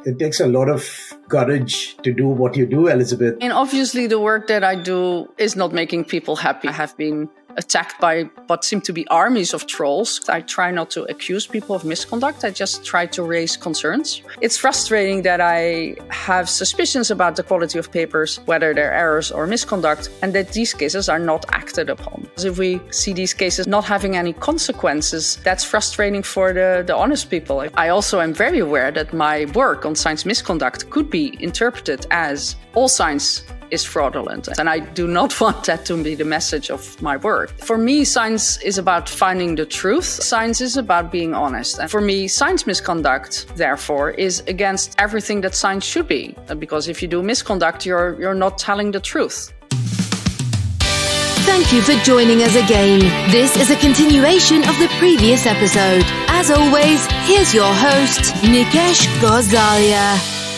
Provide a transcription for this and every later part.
It takes a lot of courage to do what you do, Elizabeth. And obviously the work that I do is not making people happy. I have been attacked by what seem to be armies of trolls. I try not to accuse people of misconduct. I just try to raise concerns. It's frustrating that I have suspicions about the quality of papers, whether they're errors or misconduct, and that these cases are not acted upon. Because if we see these cases not having any consequences, that's frustrating for the honest people. I also am very aware that my work on science misconduct could be interpreted as all science is fraudulent. And I do not want that to be the message of my work. For me, science is about finding the truth. Science is about being honest. And for me, science misconduct, therefore, is against everything that science should be. Because if you do misconduct, you're not telling the truth. Thank you for joining us again. This is a continuation of the previous episode. As always, here's your host, Nikesh Gosalia.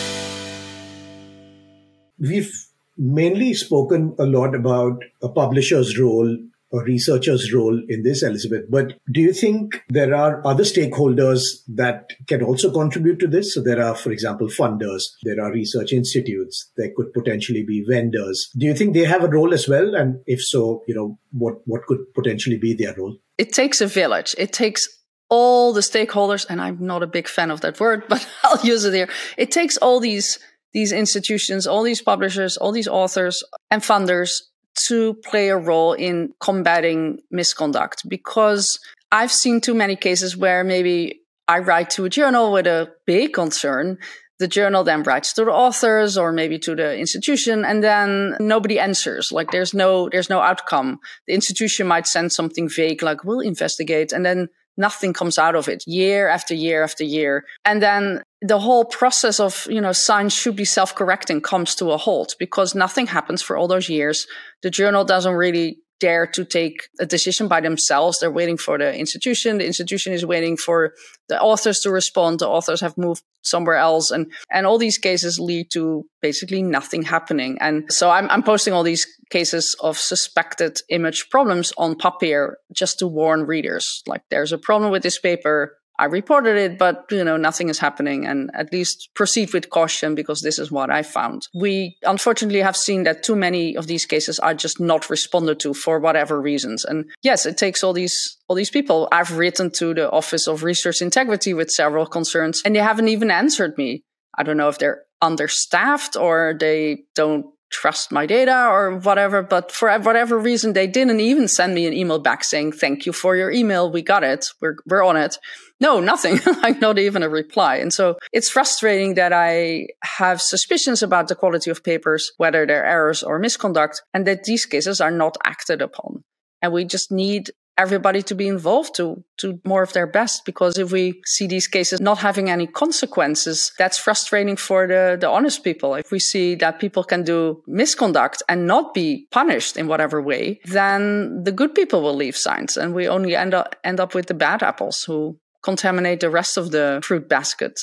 We've mainly spoken a lot about a publisher's role, a researcher's role in this, Elizabeth. But do you think there are other stakeholders that can also contribute to this? So there are, for example, funders, there are research institutes, there could potentially be vendors. Do you think they have a role as well? And if so, what could potentially be their role? It takes a village. It takes all the stakeholders, and I'm not a big fan of that word, but I'll use it here. It takes all these institutions, all these publishers, all these authors and funders to play a role in combating misconduct. Because I've seen too many cases where maybe I write to a journal with a big concern. The journal then writes to the authors or maybe to the institution, and then nobody answers. Like there's no outcome. The institution might send something vague like, we'll investigate, and then nothing comes out of it year after year after year. And then the whole process of, science should be self-correcting comes to a halt because nothing happens for all those years. The journal doesn't really dare to take a decision by themselves. They're waiting for the institution. The institution is waiting for the authors to respond. The authors have moved somewhere else. And all these cases lead to basically nothing happening. And so I'm posting all these cases of suspected image problems on Papier just to warn readers. Like there's a problem with this paper. I reported it, but, nothing is happening, and at least proceed with caution because this is what I found. We unfortunately have seen that too many of these cases are just not responded to for whatever reasons. And yes, it takes all these people. I've written to the Office of Research Integrity with several concerns, and they haven't even answered me. I don't know if they're understaffed or they don't trust my data or whatever, but for whatever reason, they didn't even send me an email back saying, thank you for your email. We got it. We're on it. No, nothing. Like not even a reply. And so it's frustrating that I have suspicions about the quality of papers, whether they're errors or misconduct, and that these cases are not acted upon. And we just need everybody to be involved to more of their best, because if we see these cases not having any consequences, that's frustrating for the honest people. If we see that people can do misconduct and not be punished in whatever way, then the good people will leave science, and we only end up with the bad apples who contaminate the rest of the fruit basket.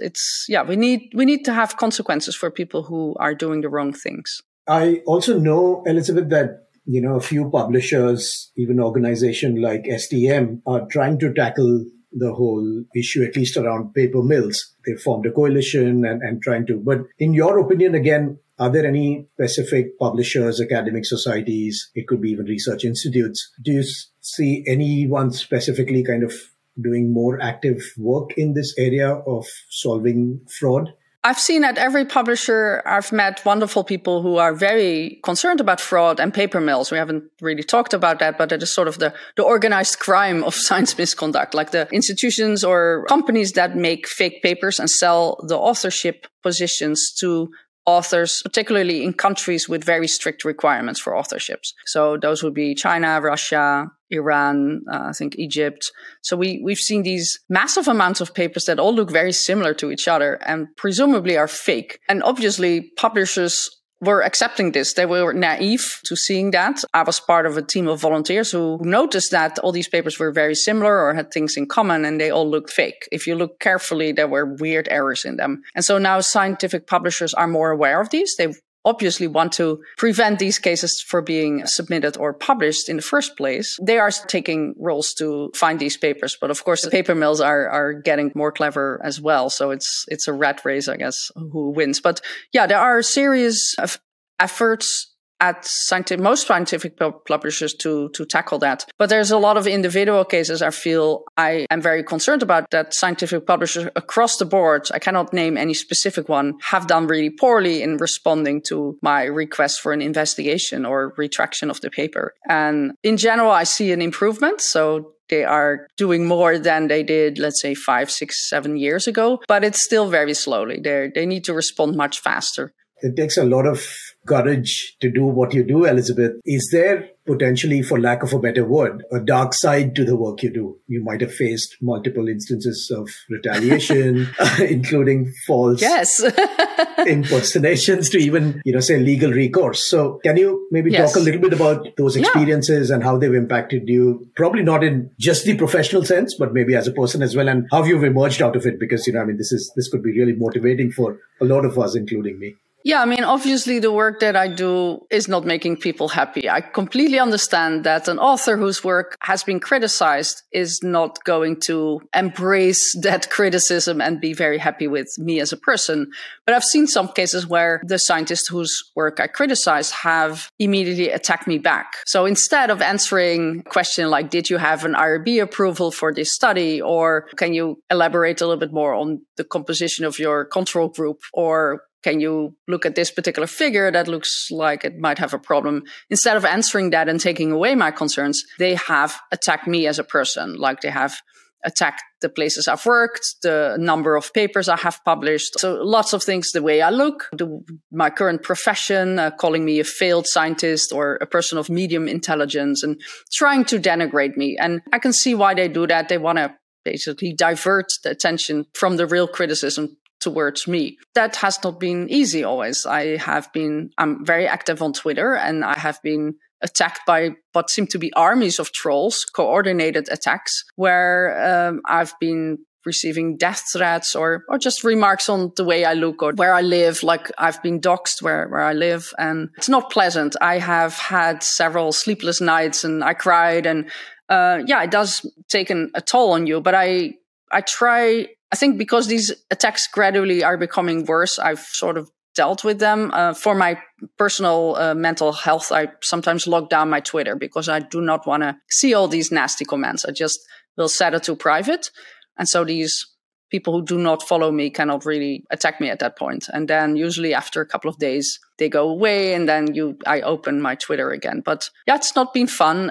We need to have consequences for people who are doing the wrong things. I also know, Elizabeth, that a few publishers, even organizations like STM, are trying to tackle the whole issue, at least around paper mills. They formed a coalition and trying to. But in your opinion, again, are there any specific publishers, academic societies, it could be even research institutes? Do you see anyone specifically kind of doing more active work in this area of solving fraud? I've seen at every publisher, I've met wonderful people who are very concerned about fraud and paper mills. We haven't really talked about that, but it is sort of the organized crime of science misconduct, like the institutions or companies that make fake papers and sell the authorship positions to authors, particularly in countries with very strict requirements for authorships. So those would be China, Russia, Iran, I think Egypt. So we've seen these massive amounts of papers that all look very similar to each other and presumably are fake. And obviously publishers were accepting this. They were naive to seeing that. I was part of a team of volunteers who noticed that all these papers were very similar or had things in common, and they all looked fake. If you look carefully, there were weird errors in them. And so now scientific publishers are more aware of these. obviously want to prevent these cases from being submitted or published in the first place. They are taking roles to find these papers. But of course, the paper mills are getting more clever as well. So it's a rat race, I guess, who wins. But yeah, there are a series of efforts at most scientific publishers to tackle that. But there's a lot of individual cases I feel I am very concerned about that scientific publishers across the board, I cannot name any specific one, have done really poorly in responding to my request for an investigation or retraction of the paper. And in general, I see an improvement. So they are doing more than they did, let's say, 5, 6, 7 years ago. But it's still very slowly. They need to respond much faster. It takes a lot of courage to do what you do, Elizabeth. Is there potentially, for lack of a better word, a dark side to the work you do? You might have faced multiple instances of retaliation, including false impersonations to even, say legal recourse. So can you maybe talk a little bit about those experiences and how they've impacted you? Probably not in just the professional sense, but maybe as a person as well, and how you've emerged out of it, because, this could be really motivating for a lot of us, including me. Yeah, obviously the work that I do is not making people happy. I completely understand that an author whose work has been criticized is not going to embrace that criticism and be very happy with me as a person. But I've seen some cases where the scientists whose work I criticize have immediately attacked me back. So instead of answering a question like, did you have an IRB approval for this study? Or can you elaborate a little bit more on the composition of your control group? Or can you look at this particular figure that looks like it might have a problem? Instead of answering that and taking away my concerns, they have attacked me as a person. Like they have attacked the places I've worked, the number of papers I have published. So lots of things, the way I look, my current profession, calling me a failed scientist or a person of medium intelligence and trying to denigrate me. And I can see why they do that. They want to basically divert the attention from the real criticism towards me. That has not been easy always. I'm very active on Twitter, and I have been attacked by what seem to be armies of trolls, coordinated attacks, where I've been receiving death threats or just remarks on the way I look or where I live. Like I've been doxxed where I live, and it's not pleasant. I have had several sleepless nights and I cried, and it does take a toll on you. But I think because these attacks gradually are becoming worse, I've sort of dealt with them. For my personal mental health, I sometimes log down my Twitter because I do not want to see all these nasty comments. I just will set it to private. And so these people who do not follow me cannot really attack me at that point. And then usually after a couple of days, they go away and then I open my Twitter again. But yeah, it's not been fun.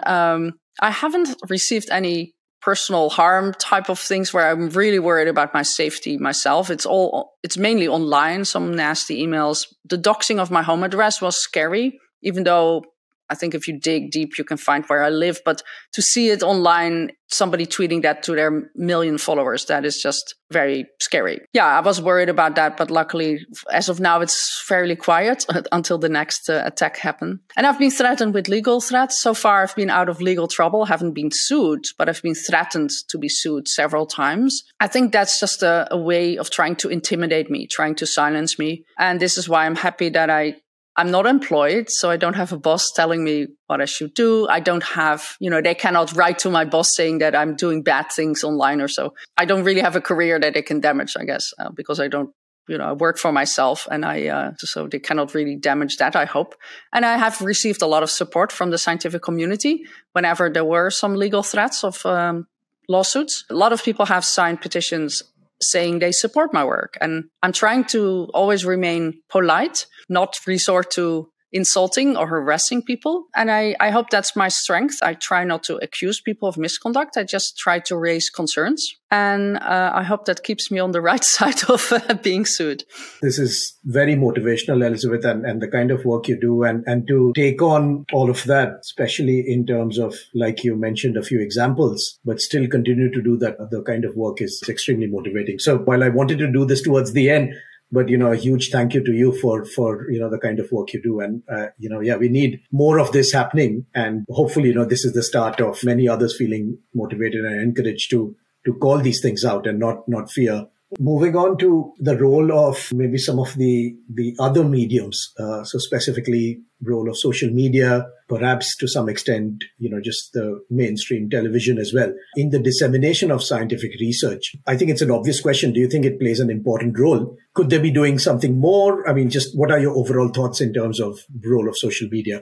I haven't received any personal harm type of things where I'm really worried about my safety myself. It's mainly online, some nasty emails. The doxing of my home address was scary, even though I think if you dig deep, you can find where I live. But to see it online, somebody tweeting that to their million followers, that is just very scary. Yeah, I was worried about that. But luckily, as of now, it's fairly quiet until the next attack happened. And I've been threatened with legal threats. So far, I've been out of legal trouble, haven't been sued, but I've been threatened to be sued several times. I think that's just a way of trying to intimidate me, trying to silence me. And this is why I'm happy that I'm not employed, so I don't have a boss telling me what I should do. I don't have, they cannot write to my boss saying that I'm doing bad things online or so. I don't really have a career that they can damage, I guess, because I don't, I work for myself and so they cannot really damage that, I hope. And I have received a lot of support from the scientific community whenever there were some legal threats of lawsuits. A lot of people have signed petitions saying they support my work. And I'm trying to always remain polite, not resort to insulting or harassing people. And I hope that's my strength. I try not to accuse people of misconduct. I just try to raise concerns. And I hope that keeps me on the right side of being sued. This is very motivational, Elizabeth, and the kind of work you do and to take on all of that, especially in terms of, like you mentioned, a few examples, but still continue to do that. The kind of work is extremely motivating. So while I wanted to do this towards the end, but, a huge thank you to you for the kind of work you do. And, we need more of this happening. And hopefully, this is the start of many others feeling motivated and encouraged to call these things out and not fear Moving on to the role of maybe some of the other mediums, so specifically role of social media, perhaps to some extent, just the mainstream television as well, in the dissemination of scientific research. I think it's an obvious question. Do you think it plays an important role? Could they be doing something more? I mean, just what are your overall thoughts in terms of role of social media?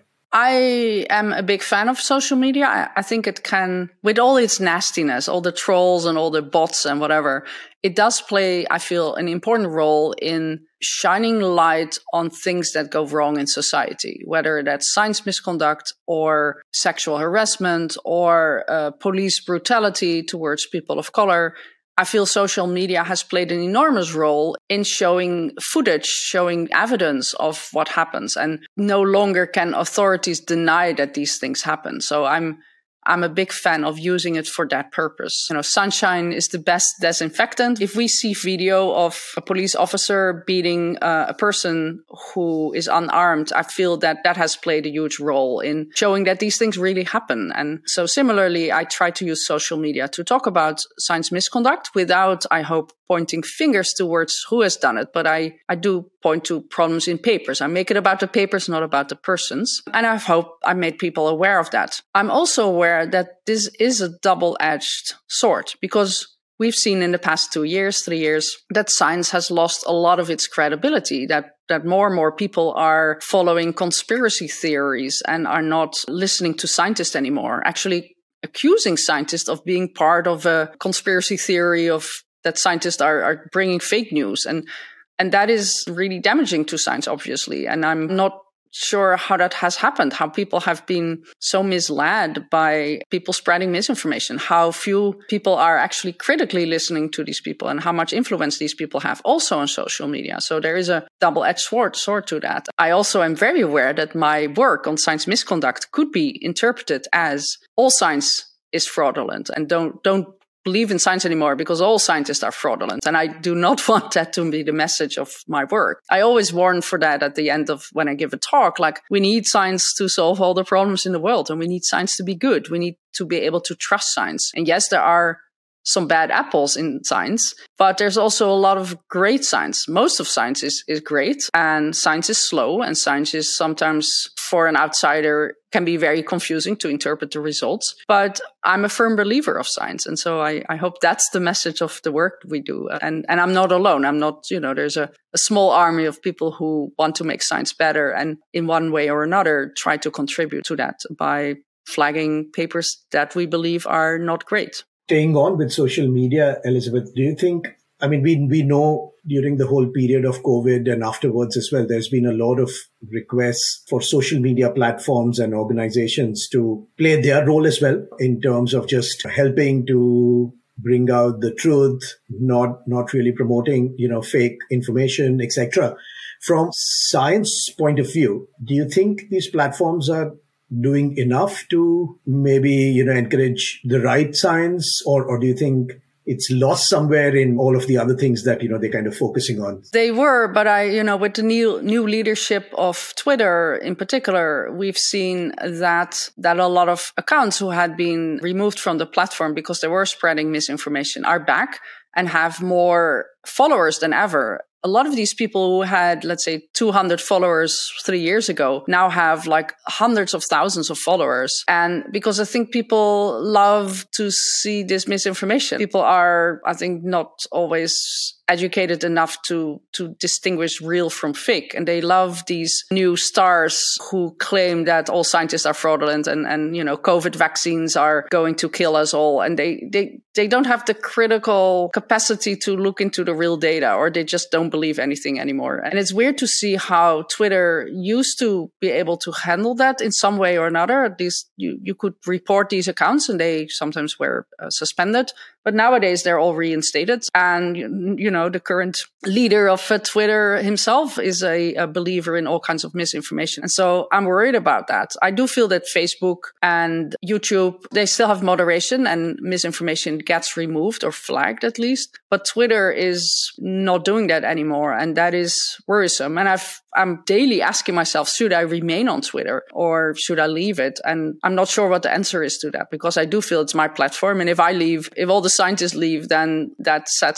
I am a big fan of social media. I think it can, with all its nastiness, all the trolls and all the bots and whatever, it does play, I feel, an important role in shining light on things that go wrong in society, whether that's science misconduct or sexual harassment or police brutality towards people of color. I feel social media has played an enormous role in showing footage, showing evidence of what happens. And no longer can authorities deny that these things happen. So I'm a big fan of using it for that purpose. Sunshine is the best disinfectant. If we see video of a police officer beating a person who is unarmed, I feel that has played a huge role in showing that these things really happen. And so similarly, I try to use social media to talk about science misconduct without, I hope, pointing fingers towards who has done it. But I do point to problems in papers. I make it about the papers, not about the persons. And I hope I made people aware of that. I'm also aware that this is a double-edged sword, because we've seen in the past 2 years, 3 years, that science has lost a lot of its credibility, that more and more people are following conspiracy theories and are not listening to scientists anymore, actually accusing scientists of being part of a conspiracy theory of that scientists are bringing fake news. And that is really damaging to science, obviously. And I'm not sure how that has happened, how people have been so misled by people spreading misinformation, how few people are actually critically listening to these people, and how much influence these people have also on social media. So there is a double-edged sword to that. I also am very aware that my work on science misconduct could be interpreted as all science is fraudulent, and don't believe in science anymore because all scientists are fraudulent. And I do not want that to be the message of my work. I always warn for that at the end of when I give a talk, like, we need science to solve all the problems in the world, and we need science to be good. We need to be able to trust science. And yes, there are some bad apples in science, but there's also a lot of great science. Most of science is great, and science is slow, and science is sometimes, for an outsider, can be very confusing to interpret the results. But I'm a firm believer of science. And so I hope that's the message of the work we do. And I'm not alone. I'm not, there's a small army of people who want to make science better, and in one way or another try to contribute to that by flagging papers that we believe are not great. Staying on with social media, Elizabeth, do you think, we know during the whole period of COVID and afterwards as well, there's been a lot of requests for social media platforms and organizations to play their role as well in terms of just helping to bring out the truth, not really promoting, fake information, etc. From science point of view, do you think these platforms are doing enough to maybe, encourage the right science, or do you think it's lost somewhere in all of the other things that, they're kind of focusing on? They were, but with the new leadership of Twitter in particular, we've seen that a lot of accounts who had been removed from the platform because they were spreading misinformation are back and have more followers than ever. A lot of these people who had, let's say, 200 followers 3 years ago now have like hundreds of thousands of followers. And because I think people love to see this misinformation. People are, I think, not always educated enough to distinguish real from fake. And they love these new stars who claim that all scientists are fraudulent and COVID vaccines are going to kill us all. And they don't have the critical capacity to look into the real data, or they just don't believe anything anymore. And it's weird to see how Twitter used to be able to handle that in some way or another. At least you could report these accounts and they sometimes were suspended. But nowadays they're all reinstated. And, the current leader of Twitter himself is a believer in all kinds of misinformation. And so I'm worried about that. I do feel that Facebook and YouTube, they still have moderation and misinformation gets removed or flagged at least. But Twitter is not doing that anymore. And that is worrisome. And I'm daily asking myself, should I remain on Twitter or should I leave it? And I'm not sure what the answer is to that, because I do feel it's my platform. And if I leave, if all the scientists leave, then that sets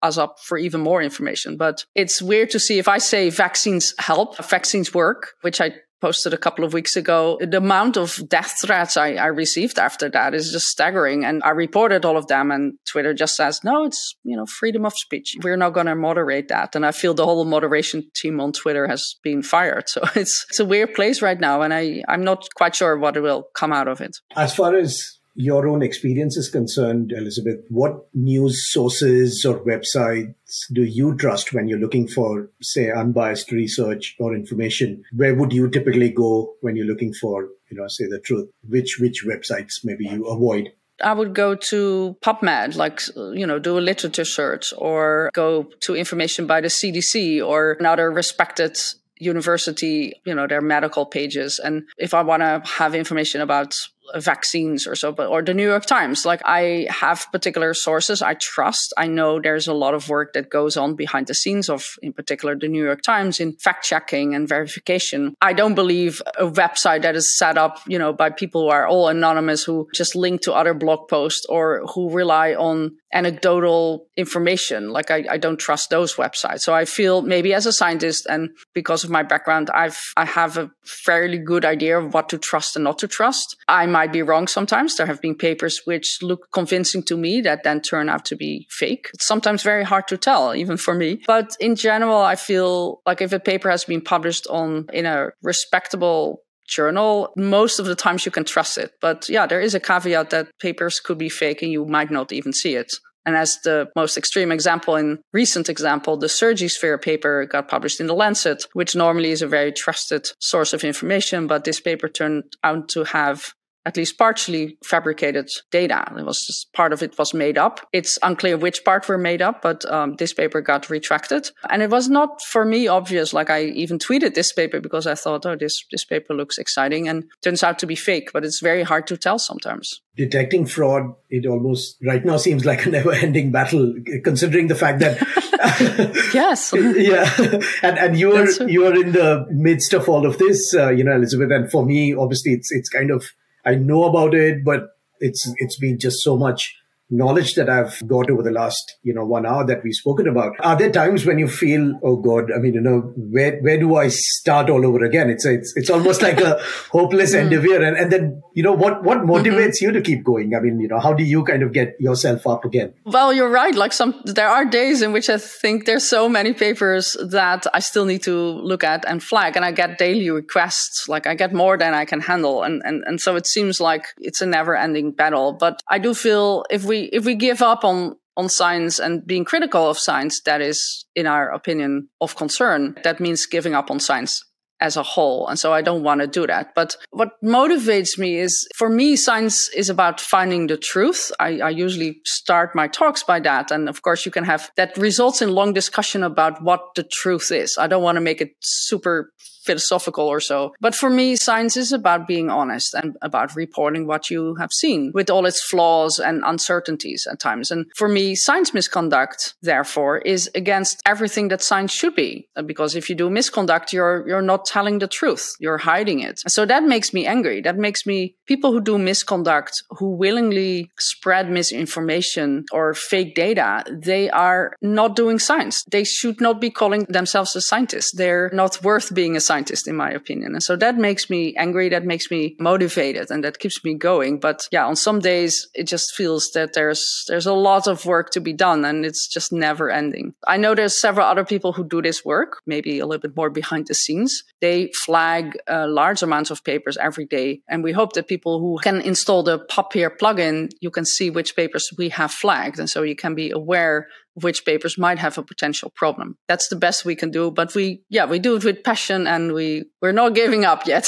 us up for even more information. But it's weird to see if I say vaccines help, vaccines work, which I posted a couple of weeks ago, the amount of death threats I received after that is just staggering. And I reported all of them, and Twitter just says, no, it's, freedom of speech. We're not going to moderate that. And I feel the whole moderation team on Twitter has been fired. So it's a weird place right now. And I'm not quite sure what will come out of it. As far as your own experience is concerned, Elizabeth, what news sources or websites do you trust when you're looking for, say, unbiased research or information? Where would you typically go when you're looking for, say, the truth? Which websites maybe you avoid? I would go to PubMed, do a literature search, or go to information by the CDC or another respected university, their medical pages. And if I want to have information about vaccines or so, or the New York Times, I have particular sources I trust. I know there's a lot of work that goes on behind the scenes of, in particular, the New York Times in fact checking and verification. I don't believe a website that is set up, by people who are all anonymous, who just link to other blog posts or who rely on anecdotal information. I don't trust those websites. So I feel maybe as a scientist, and because of my background, I have a fairly good idea of what to trust and not to trust. I might be wrong sometimes. There have been papers which look convincing to me that then turn out to be fake. It's sometimes very hard to tell, even for me. But in general, I feel like if a paper has been published in a respectable journal, most of the times you can trust it. But yeah, there is a caveat that papers could be fake and you might not even see it. And as the most extreme example, the Surgisphere paper got published in The Lancet, which normally is a very trusted source of information. But this paper turned out to have at least partially fabricated data. It was just part of it was made up. It's unclear which part were made up, but this paper got retracted. And it was not for me obvious. I even tweeted this paper because I thought, this paper looks exciting, and turns out to be fake. But it's very hard to tell sometimes. Detecting fraud, it almost right now seems like a never-ending battle, considering the fact that yes, yeah, and you are in the midst of all of this, Elizabeth. And for me, obviously, it's kind of, I know about it, but it's been just so much knowledge that I've got over the last, 1 hour that we've spoken about. Are there times when you feel, oh God, where do I start all over again? It's almost like a hopeless endeavor. And then, what motivates you to keep going? How do you kind of get yourself up again? Well, you're right. There are days in which I think there's so many papers that I still need to look at and flag. And I get daily requests. I get more than I can handle. And so it seems like it's a never ending battle. But I do feel if we give up on science and being critical of science, that is, in our opinion, of concern. That means giving up on science as a whole. And so I don't want to do that. But what motivates me is, for me, science is about finding the truth. I usually start my talks by that. And of course, you can have that results in long discussion about what the truth is. I don't want to make it super philosophical or so. But for me, science is about being honest and about reporting what you have seen with all its flaws and uncertainties at times. And for me, science misconduct, therefore, is against everything that science should be. Because if you do misconduct, you're not telling the truth. You're hiding it. So that makes me angry. That makes me, people who do misconduct, who willingly spread misinformation or fake data, they are not doing science. They should not be calling themselves a scientist. They're not worth being a scientist, in my opinion. And so that makes me angry. That makes me motivated, and that keeps me going. But yeah, on some days, it just feels that there's a lot of work to be done, and it's just never ending. I know there's several other people who do this work, maybe a little bit more behind the scenes. They flag large amounts of papers every day. And we hope that people who can install the PubPeer plugin, you can see which papers we have flagged. And so you can be aware of which papers might have a potential problem. That's the best we can do. But we do it with passion, and we're not giving up yet.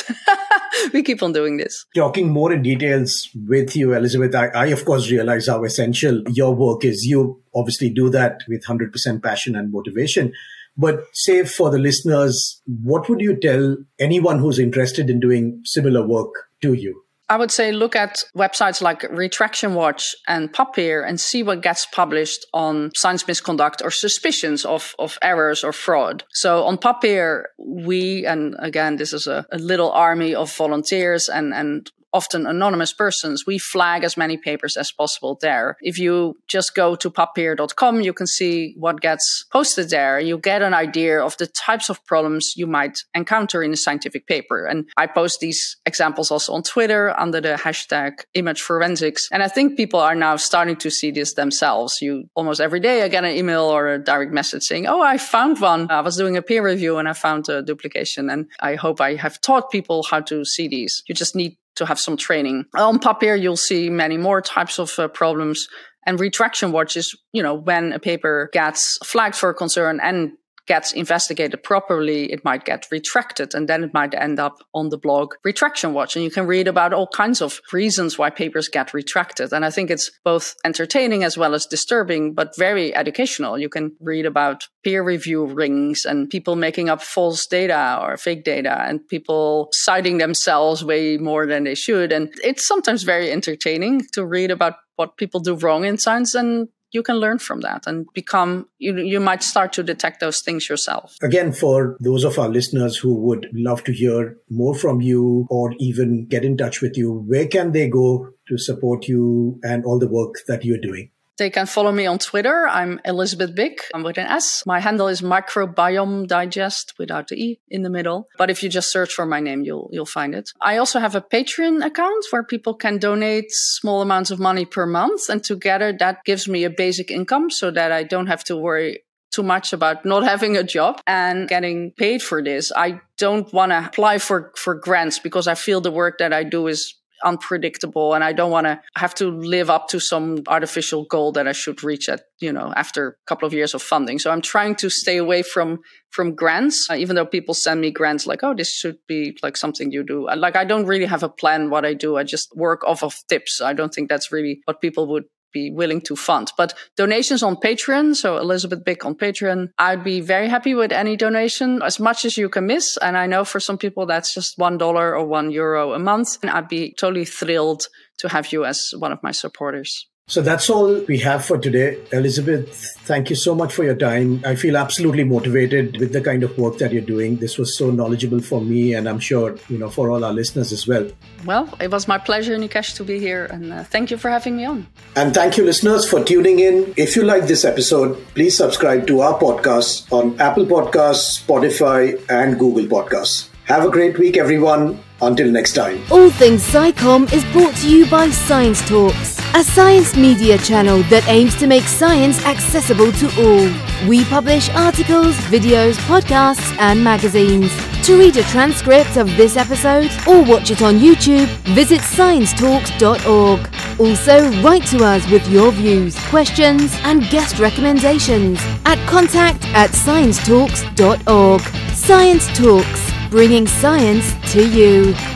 We keep on doing this. Talking more in details with you, Elizabeth, I of course realize how essential your work is. You obviously do that with 100% passion and motivation. But say for the listeners, what would you tell anyone who's interested in doing similar work to you? I would say look at websites like Retraction Watch and PubPeer and see what gets published on science misconduct or suspicions of errors or fraud. So on PubPeer, and again, this is a little army of volunteers and often anonymous persons, we flag as many papers as possible there. If you just go to PubPeer.com, you can see what gets posted there. You get an idea of the types of problems you might encounter in a scientific paper. And I post these examples also on Twitter under the hashtag image forensics. And I think people are now starting to see this themselves. You almost every day I get an email or a direct message saying, oh, I found one. I was doing a peer review and I found a duplication. And I hope I have taught people how to see these. You just need to have some training. On PubPeer, you'll see many more types of problems. And retraction watch is, when a paper gets flagged for concern and gets investigated properly, it might get retracted and then it might end up on the blog Retraction Watch. And you can read about all kinds of reasons why papers get retracted. And I think it's both entertaining as well as disturbing, but very educational. You can read about peer review rings and people making up false data or fake data and people citing themselves way more than they should. And it's sometimes very entertaining to read about what people do wrong in science, and you can learn from that and you might start to detect those things yourself. Again, for those of our listeners who would love to hear more from you or even get in touch with you, where can they go to support you and all the work that you're doing? They can follow me on Twitter. I'm Elizabeth Bick. I'm with an S. My handle is Microbiome Digest without the E in the middle. But if you just search for my name, you'll find it. I also have a Patreon account where people can donate small amounts of money per month. And together that gives me a basic income so that I don't have to worry too much about not having a job and getting paid for this. I don't want to apply for grants because I feel the work that I do is unpredictable and I don't want to have to live up to some artificial goal that I should reach at, after a couple of years of funding. So I'm trying to stay away from grants, even though people send me grants like, oh, this should be like something you do. I don't really have a plan what I do. I just work off of tips. I don't think that's really what people would be willing to fund. But donations on Patreon, so Elizabeth Bick on Patreon, I'd be very happy with any donation, as much as you can miss. And I know for some people that's just $1 or €1 a month. And I'd be totally thrilled to have you as one of my supporters. So that's all we have for today. Elizabeth, thank you so much for your time. I feel absolutely motivated with the kind of work that you're doing. This was so knowledgeable for me and I'm sure, for all our listeners as well. Well, it was my pleasure, Nikesh, to be here. And thank you for having me on. And thank you, listeners, for tuning in. If you like this episode, please subscribe to our podcast on Apple Podcasts, Spotify, and Google Podcasts. Have a great week, everyone. Until next time. All Things SciComm is brought to you by Science Talks, a science media channel that aims to make science accessible to all. We publish articles, videos, podcasts, and magazines. To read a transcript of this episode or watch it on YouTube, visit sciencetalks.org. Also, write to us with your views, questions, and guest recommendations at contact@sciencetalks.org. Science Talks, bringing science to you.